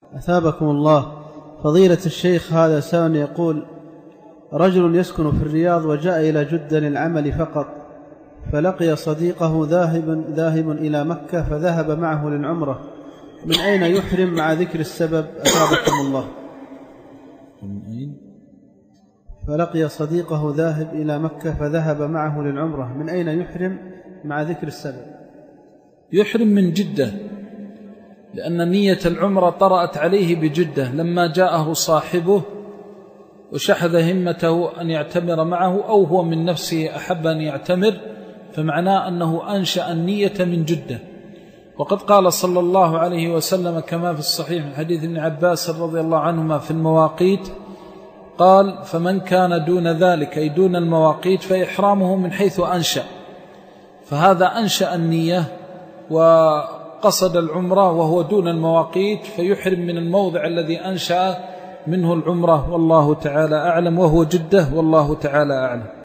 أثابكم الله. فضيلة الشيخ، هذا سائل يقول: رجل يسكن في الرياض وجاء إلى جدة للعمل فقط، فلقي صديقه ذاهب إلى مكة فذهب معه للعمرة، من أين يحرم مع ذكر السبب؟ أثابكم الله. فلقي صديقه ذاهب إلى مكة فذهب معه للعمرة، من أين يحرم مع ذكر السبب؟ يحرم من جدة، لأن نية العمرة طرأت عليه بجدة لما جاءه صاحبه وشحذ همته أن يعتمر معه، أو هو من نفسه أحب أن يعتمر، فمعناه أنه أنشأ النية من جدة. وقد قال صلى الله عليه وسلم كما في الصحيح من حديث ابن عباس رضي الله عنهما في المواقيت، قال: فمن كان دون ذلك أي دون المواقيت فإحرامه من حيث أنشأ. فهذا أنشأ النية وقصد العمرة وهو دون المواقيت، فيحرم من الموضع الذي أنشأ منه العمرة، والله تعالى أعلم، وهو جدة، والله تعالى أعلم.